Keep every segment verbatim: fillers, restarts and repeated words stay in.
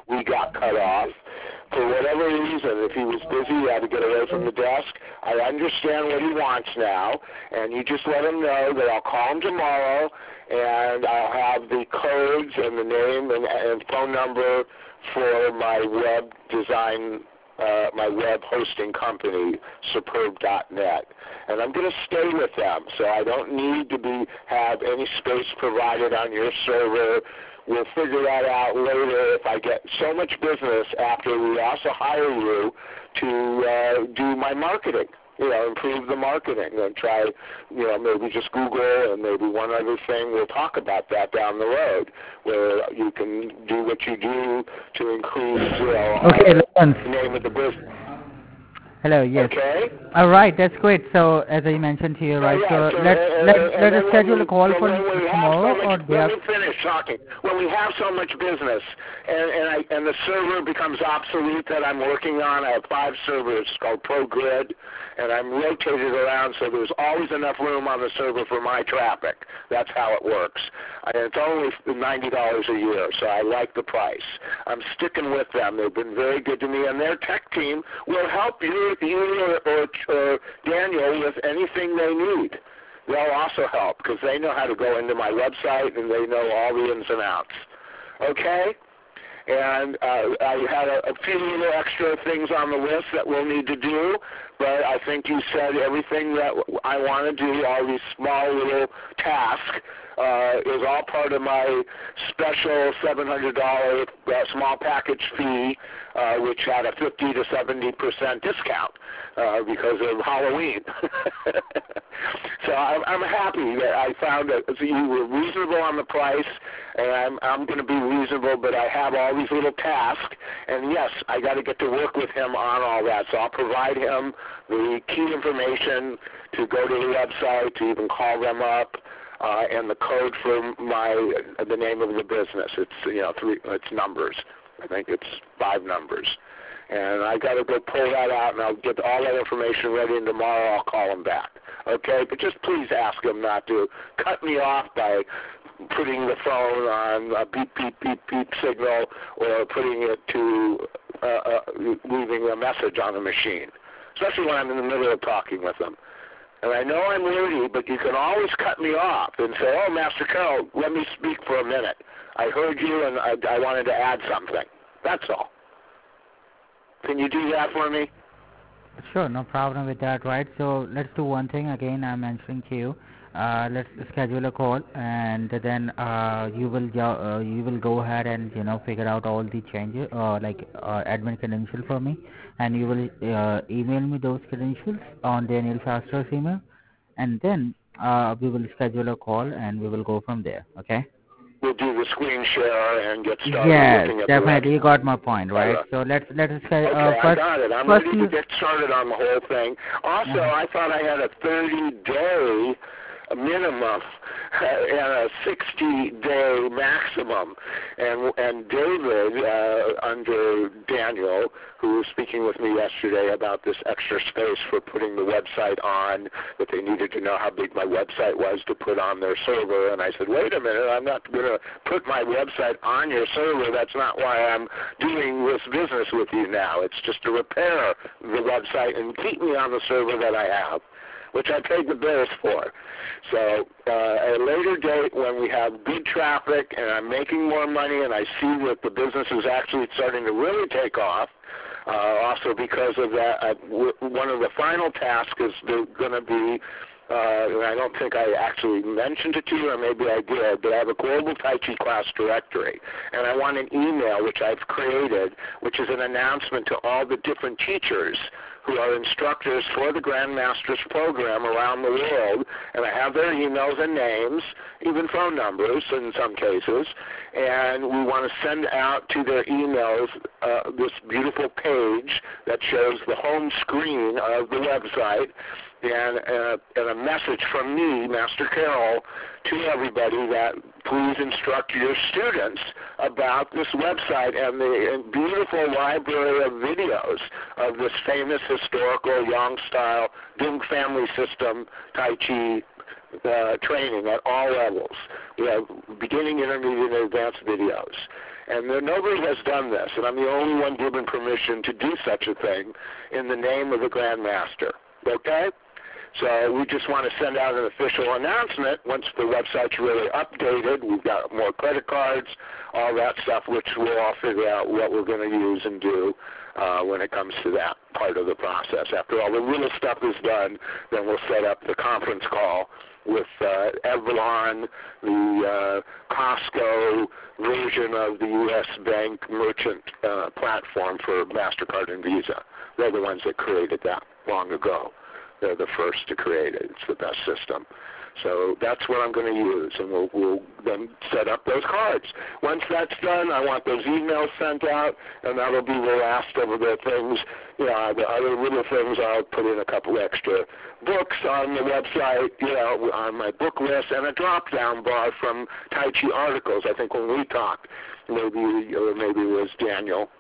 we got cut off. For whatever reason, if he was busy, he had to get away from the desk. I understand what he wants now, and you just let him know that I'll call him tomorrow, and I'll have the codes and the name and, and phone number for my web design, uh, my web hosting company, superb dot net. And I'm going to stay with them, so I don't need to be have any space provided on your server. We'll figure that out later if I get so much business after we also hire you to uh, do my marketing, you know, improve the marketing and try, you know, maybe just Google and maybe one other thing. We'll talk about that down the road where you can do what you do to increase, you know, okay, uh, the name of the business. Hello, yes. Okay. All right, that's great. So, as I mentioned to you, right, yeah, so, so let, uh, let, uh, let us schedule we, a call for so tomorrow much, or day Let after. me finish talking. When we have so much business and, and, I, and the server becomes obsolete that I'm working on, I have five servers called ProGrid, and I'm rotated around so there's always enough room on the server for my traffic. That's how it works. And it's only ninety dollars a year, so I like the price. I'm sticking with them. They've been very good to me, and their tech team will help you, you or, or, or Daniel with anything they need. They'll also help because they know how to go into my website and they know all the ins and outs. Okay? And uh, I had a, a few little extra things on the list that we'll need to do, but I think you said everything that I want to do, all these small little tasks, uh, is all part of my special seven hundred dollars uh, small package fee, uh, which had a fifty to seventy percent discount uh, because of Halloween. So I'm, I'm happy that I found that you were reasonable on the price, and I'm, I'm going to be reasonable, but I have all these little tasks, and yes, I got to get to work with him on all that. So I'll provide him the key information to go to the website, to even call them up, uh, and the code for my the name of the business. It's you know three. It's numbers. I think it's five numbers. And I got to go pull that out, and I'll get all that information ready, and tomorrow I'll call him back. Okay? But just please ask him not to cut me off by putting the phone on a beep, beep, beep, beep signal or putting it to uh, uh, leaving a message on the machine, especially when I'm in the middle of talking with him. And I know I'm wordy, but you can always cut me off and say, oh, Master Carroll, let me speak for a minute. I heard you, and I, I wanted to add something. That's all. Can you do that for me? Sure, no problem with that, right? So let's do one thing again. I'm mentioning to you. Uh, let's schedule a call, and then uh, you will uh, you will go ahead and you know figure out all the changes, uh, like uh, admin credential for me, and you will uh, email me those credentials on Daniel Faster's email, and then uh, we will schedule a call, and we will go from there. Okay? We'll do the screen share and get started Yes, looking at definitely. the You got my point, right? right. So let's let's uh, Okay, first, I got it. I'm first ready you, to get started on the whole thing. Also, uh-huh. I thought I had a thirty-day minimum and a sixty-day maximum. And and David, uh, under Daniel, who was speaking with me yesterday about this extra space for putting the website on, that they needed to know how big my website was to put on their server. And I said, wait a minute, I'm not going to put my website on your server. That's not why I'm doing this business with you now. It's just to repair the website and keep me on the server that I have, which I paid the bills for. So uh, at a later date, when we have good traffic and I'm making more money and I see that the business is actually starting to really take off, uh, also because of that, uh, w- one of the final tasks is going to be, uh, and I don't think I actually mentioned it to you, or maybe I did, but I have a global Tai Chi class directory, and I want an email, which I've created, which is an announcement to all the different teachers who are instructors for the Grandmasters program around the world, and I have their emails and names, even phone numbers in some cases, and we want to send out to their emails uh, this beautiful page that shows the home screen of the website, and, uh, and a message from me, Master Carroll, to everybody that please instruct your students about this website and the beautiful library of videos of this famous historical Yang-style Dung family system Tai Chi uh, training at all levels. We have beginning, intermediate, and advanced videos. And there, nobody has done this, and I'm the only one given permission to do such a thing in the name of the Grandmaster. Okay? So we just want to send out an official announcement once the website's really updated. We've got more credit cards, all that stuff, which we'll all figure out what we're going to use and do uh, when it comes to that part of the process. After all the little stuff is done, then we'll set up the conference call with uh, Evolon, the uh, Costco version of the U S Bank merchant uh, platform for MasterCard and Visa. They're the ones that created that long ago. They're the first to create it. It's the best system. So that's what I'm going to use, and we'll, we'll then set up those cards. Once that's done, I want those emails sent out, and that'll be the last of the things. You know, the other little things, I'll put in a couple extra books on the website, you know, on my book list, and a drop-down bar from Tai Chi articles. I think when we talked, maybe, or maybe it was Daniel,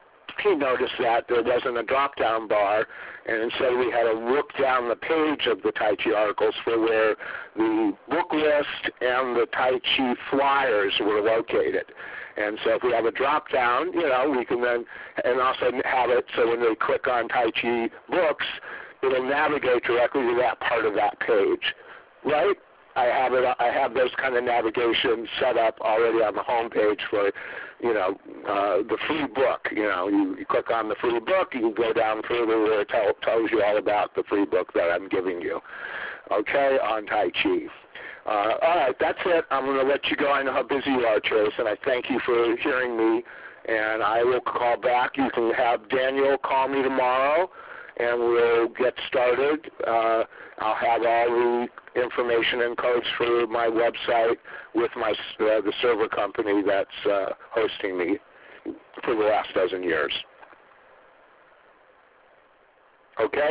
he noticed that there wasn't a drop-down bar, and instead we had to look down the page of the Tai Chi articles for where the book list and the Tai Chi flyers were located. And so if we have a drop-down, you know, we can then, and also have it so when they click on Tai Chi books, it'll navigate directly to that part of that page, right? I have it. I have those kind of navigation set up already on the home page for, you know, uh, the free book. You know, you, you click on the free book, you can go down further where it tell, tells you all about the free book that I'm giving you. Okay, on Tai Chi. Uh, all right, that's it. I'm going to let you go. I know how busy you are, Chase, and I thank you for hearing me. And I will call back. You can have Daniel call me tomorrow, and we'll get started. Uh, I'll have all the information and codes for my website with my uh, the server company that's uh, hosting me for the last dozen years. Okay?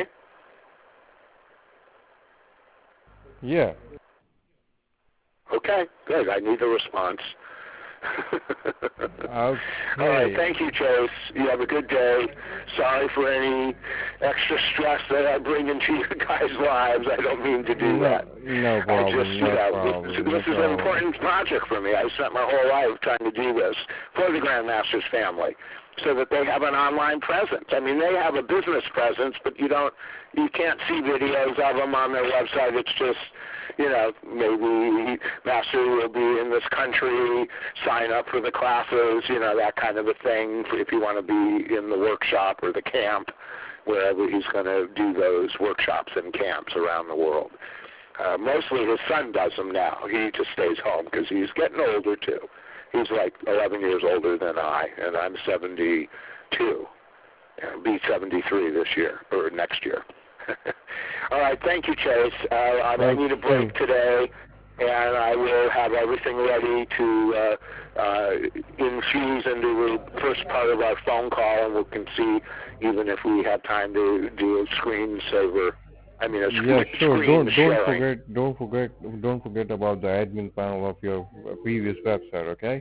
Yeah. Okay, good. I need a response. Okay. All right, thank you, Chase. You have a good day. Sorry for any extra stress that I bring into you guys' lives. I don't mean to do no, that. No problem. I just, no you know, problem. This, no this is problem. an important project for me. I spent my whole life trying to do this for the Grandmasters family, so that they have an online presence. I mean, they have a business presence, but you don't, you can't see videos of them on their website. It's just, you know, maybe Master will be in this country, sign up for the classes, you know, that kind of a thing, if you want to be in the workshop or the camp, wherever he's going to do those workshops and camps around the world. Uh, mostly his son does them now. He just stays home because he's getting older, too. He's like eleven years older than I, and I'm seventy-two. I'll be seventy-three this year, or next year. All right, thank you, Chase. Uh, I need a break today, and I will have everything ready to uh, uh, infuse into the first part of our phone call, and we can see even if we have time to do a screen saver. I mean, a sc- yeah, sure. screen Don't sharing. don't forget don't forget don't forget about the admin panel of your previous website. Okay.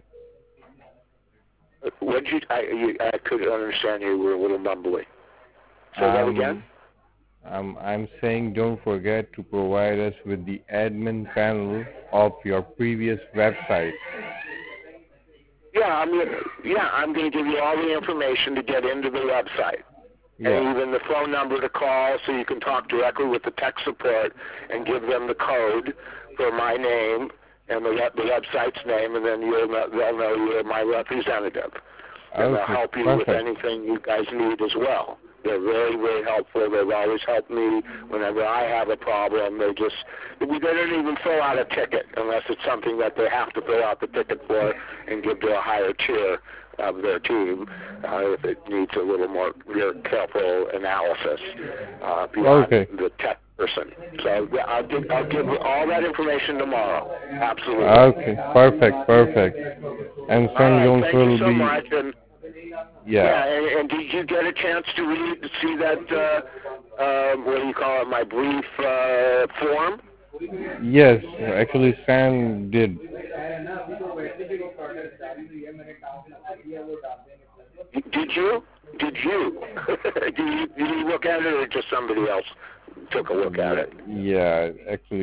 What did you? I, you, I couldn't understand you. You were a little mumbly. Say um, that again. Um, I'm saying don't forget to provide us with the admin panel of your previous website. Yeah, I'm gonna, yeah, I'm going to give you all the information to get into the website. Yeah. And even the phone number to call so you can talk directly with the tech support and give them the code for my name and the, the website's name, and then you'll know, they'll know you're my representative. And Okay, they'll help you perfect. with anything you guys need as well. They're very, very helpful. They've always helped me whenever I have a problem. They just, they don't even fill out a ticket unless it's something that they have to fill out the ticket for and give to a higher tier of their team uh, if it needs a little more very careful analysis uh, beyond Okay. the tech person. So I'll give, I'll give all that information tomorrow. Absolutely. Okay, perfect, perfect. And All Sun right, Jones thank will you so be. much. And, yeah. yeah, and, and did you get a chance to read, to see that, uh, uh, what do you call it, my brief uh, form? Yes, actually Sam did. Did you? Did you? did you? Did you look at it, or just somebody else took a look at it? Yeah, actually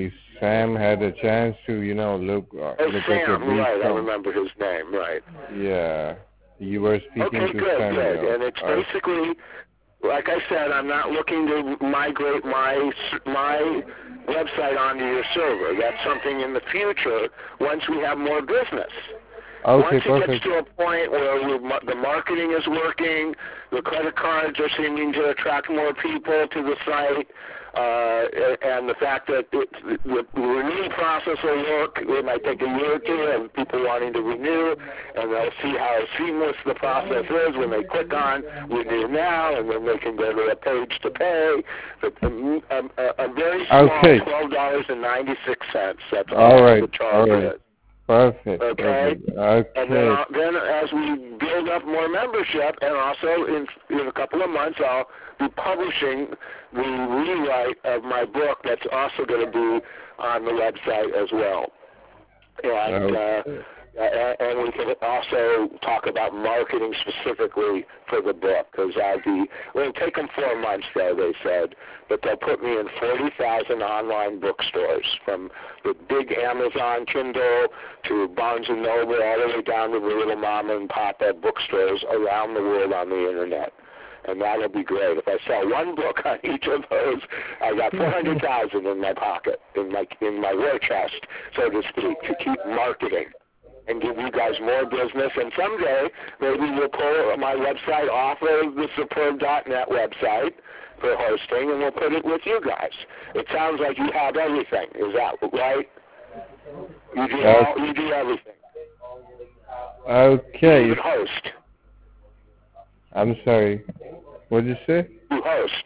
Sam had a chance to, you know, look uh, Oh, look at your Sam, brief right. I com- remember his name, right. Yeah, you were speaking Okay, to good, good. Samuel. And it's Uh, basically, like I said, I'm not looking to migrate my my website onto your server. That's something in the future once we have more business. okay, Once it gets perfect. to a point where we, the marketing is working, the credit cards are seeming to attract more people to the site, uh, and the fact that it, the, the renewal process will work, it might take a year or two, and people wanting to renew, and they'll see how seamless the process is when they click on renew now, and then they can go to a page to pay. But a, a, a very small Okay. twelve dollars and ninety-six cents. That's all, All right, the charge all right. is. Perfect. Okay. Perfect. And then, Okay. uh, then as we build up more membership, and also in, in a couple of months, I'll be publishing the rewrite of my book that's also going to be on the website as well. And uh, Okay. uh, and we can also talk about marketing specifically for the book, because I'll be, well, it'll take them four months, though, they said, but they'll put me in forty thousand online bookstores, from the big Amazon Kindle to Barnes and Noble, all the way down to the little mom and pop-up bookstores around the world on the Internet. And that'll be great. If I sell one book on each of those, I got four hundred thousand in my pocket, in my in my war chest, so to speak, to keep marketing and give you guys more business. And someday, maybe we'll pull my website off of the superb dot net website for hosting, and we'll put it with you guys. It sounds like you have everything. Is that right? You do Yes. all, you do everything. Okay. You even host. I'm sorry. What did you say? You host.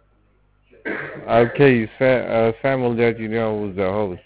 Okay, Sa- uh, Sam will let you know who's the host.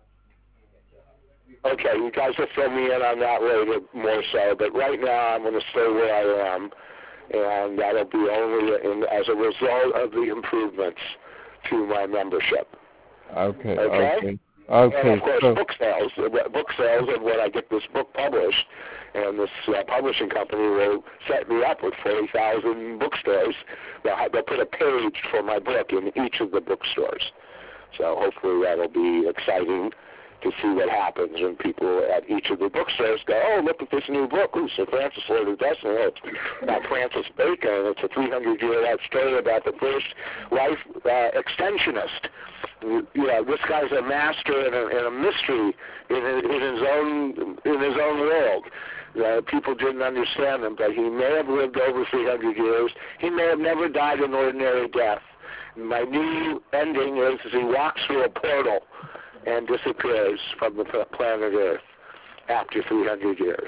Okay, you guys will fill me in on that later more so, but right now I'm going to stay where I am, and that'll be only in, as a result of the improvements to my membership. Okay. Okay? Okay. And Okay. of course, So, book sales, uh, book sales, and when I get this book published, and this uh, publishing company will set me up with forty thousand bookstores. They'll, have, they'll put a page for my book in each of the bookstores. So hopefully that'll be exciting to see what happens when people at each of the bookstores go, oh, look at this new book. Ooh, Sir Francis Lord of Destiny. Oh, it's about Francis Bacon. It's a three hundred year life story about the first life uh, extensionist. You know, this guy's a master and a, and a mystery in, in his own in his own world. Uh, people didn't understand him, but he may have lived over three hundred years. He may have never died an ordinary death. My new ending is he walks through a portal and disappears from the planet Earth after three hundred years.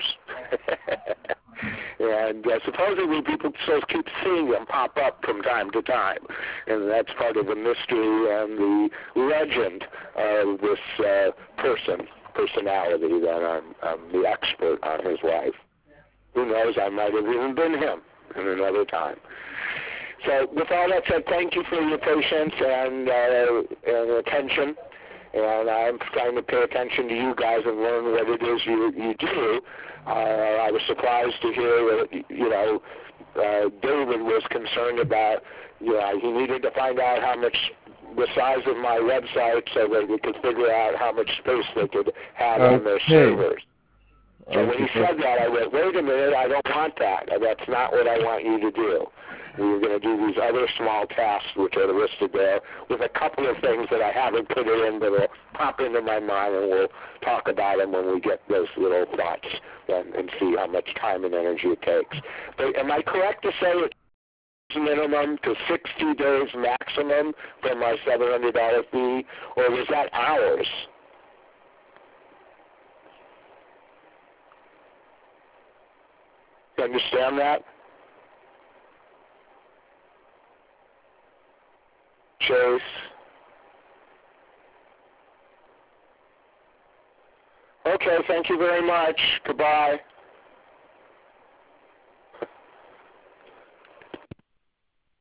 And uh, supposedly people still keep seeing him pop up from time to time. And that's part of the mystery and the legend of this uh, person, personality that I'm, I'm the expert on his life. Who knows, I might have even been him in another time. So with all that said, thank you for your patience and, uh, and attention. And I'm trying to pay attention to you guys and learn what it is you you do. Uh, I was surprised to hear that, you know, uh, David was concerned about, you know, he needed to find out how much the size of my website so that we could figure out how much space they could have on their okay. servers. So when he Okay. said that, I went, wait a minute, I don't want that. That's not what I want you to do. We were going to do these other small tasks which are listed there with a couple of things that I haven't put in that will pop into my mind, and we'll talk about them when we get those little thoughts and, and see how much time and energy it takes. But am I correct to say it's minimum to sixty days maximum for my seven hundred dollars fee, or was that hours? You understand that? Chase? Okay, thank you very much. Goodbye.